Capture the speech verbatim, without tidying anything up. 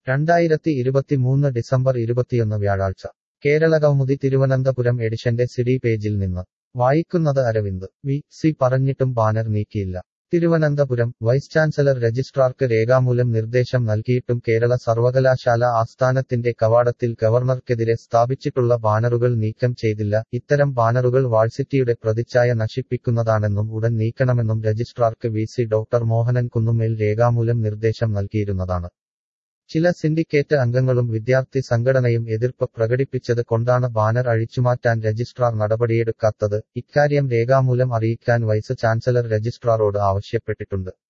രണ്ടായിരത്തി ഇരുപത്തിമൂന്ന് ഡിസംബർ ഇരുപത്തിയൊന്ന് വ്യാഴാഴ്ച കേരളകൗമുദി തിരുവനന്തപുരം എഡിഷന്റെ സിഡി പേജിൽ നിന്ന് വായിക്കുന്നത് അരവിന്ദ്. വി സി പറഞ്ഞിട്ടും ബാനർ നീക്കിയില്ല. തിരുവനന്തപുരം വൈസ് ചാൻസലർ രജിസ്ട്രാർക്ക് രേഖാമൂലം നിർദ്ദേശം നൽകിയിട്ടും കേരള സർവകലാശാല ആസ്ഥാനത്തിന്റെ കവാടത്തിൽ ഗവർണർക്കെതിരെ സ്ഥാപിച്ചിട്ടുള്ള ബാനറുകൾ നീക്കം ചെയ്തില്ല. ഇത്തരം ബാനറുകൾ വാഴ്സിറ്റിയുടെ പ്രതിച്ഛായ നശിപ്പിക്കുന്നതാണെന്നും ഉടൻ നീക്കണമെന്നും രജിസ്ട്രാർക്ക് V C doctor Mohanan Kunnummel രേഖാമൂലം നിർദ്ദേശം നൽകിയിരുന്നതാണ്. ചില സിൻഡിക്കേറ്റ് അംഗങ്ങളും വിദ്യാർത്ഥി സംഘടനയും എതിർപ്പ് പ്രകടിപ്പിച്ചത് കൊണ്ടാണ് ബാനർ അഴിച്ചുമാറ്റാൻ രജിസ്ട്രാർ നടപടിയെടുക്കാത്തത്. ഇക്കാര്യം രേഖാമൂലം അറിയിക്കാൻ വൈസ് ചാൻസലർ രജിസ്ട്രാറോട് ആവശ്യപ്പെട്ടിട്ടുണ്ട്.